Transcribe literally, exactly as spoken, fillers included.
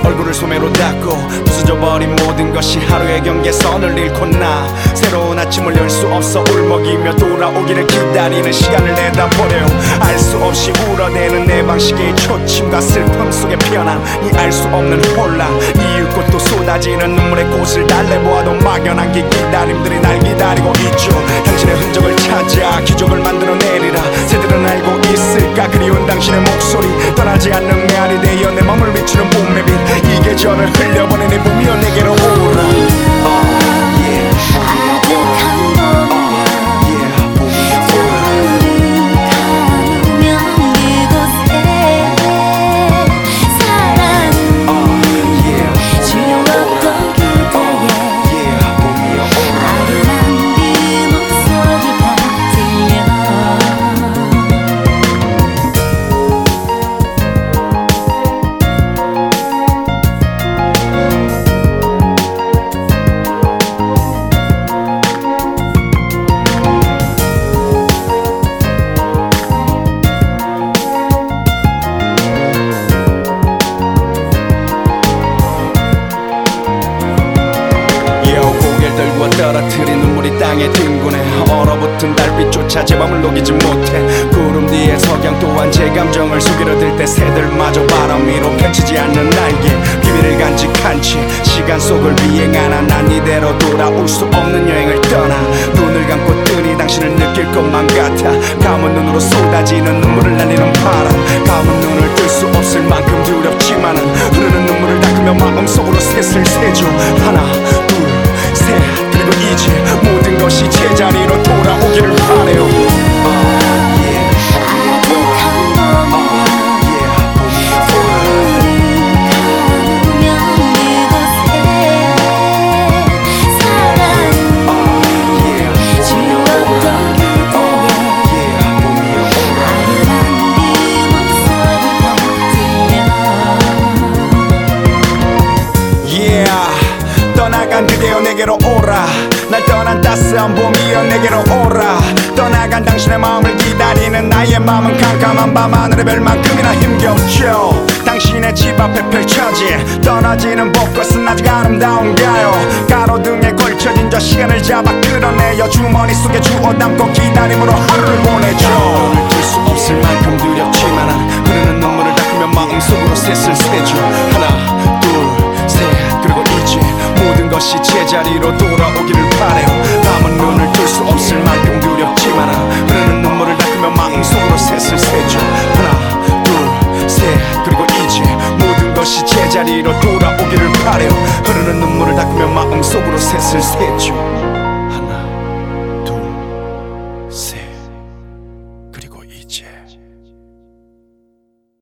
얼굴을 소매로 닦고 부서져버린 모든 것이 하루의 경계선을 잃고 나 새로운 아침을 열 수 없어 울먹이며 돌아오기를 기다리는 시간을 내다버려 알 수 없이 울어대는 내 방식의 초침과 슬픔 속에 피어난 이 알 수 없는 혼란 이윽고 또 쏟아지는 눈물의 꽃을 달래보아도 막연한 게 기다림들이 날 기다리고 있죠 당신의 흔적을 찾아 기적을 만들어내리라 새들은 알고 있을까 그리운 당신의 목소리 떠나지 않는 메아리 되어 내 맘을 비추는 봄의 빛 이 계절을 흘려보내니 봄이여 내게로 오라 떨어뜨린 눈물이 땅에 뒹구네 얼어붙은 달빛조차 제 맘을 녹이지 못해 구름 뒤에 석양 또한 제 감정을 속이려들 때 새들마저 바람 위로 펼치지 않는 날개 비밀을 간직한 채 시간 속을 비행하나 난 이대로 돌아올 수 없는 여행을 떠나 눈을 감고 뜨니 당신을 느낄 것만 같아 감은 눈으로 쏟아지는 눈물을 날리는 바람 감은 눈을 뜰 수 없을 만큼 두렵지만은 흐르는 눈물을 닦으며 마음속으로 셋을 세죠 하나 둘셋 그리고 이제 모든 것이 제자리로 돌아오기를 바래요 떠나간 그대여 내게로 오라 날 떠난 따스한 봄이여 내게로 오라 떠나간 당신의 마음을 기다리는 나의 마음은 캄캄한 밤하늘의 별만큼이나 힘겹죠 당신의 집 앞에 펼쳐진 떠나지는 벚꽃은 아직 아름다운가요 가로등에 걸쳐진 저 시간을 잡아 끌어내어 주머니 속에 주워 담고 기다림으로 하루를 보내죠